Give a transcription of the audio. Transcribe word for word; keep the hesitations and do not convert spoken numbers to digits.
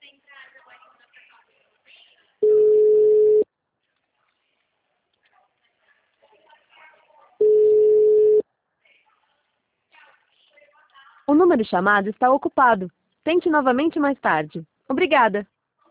O número chamado está ocupado. Tente novamente mais tarde. Obrigada.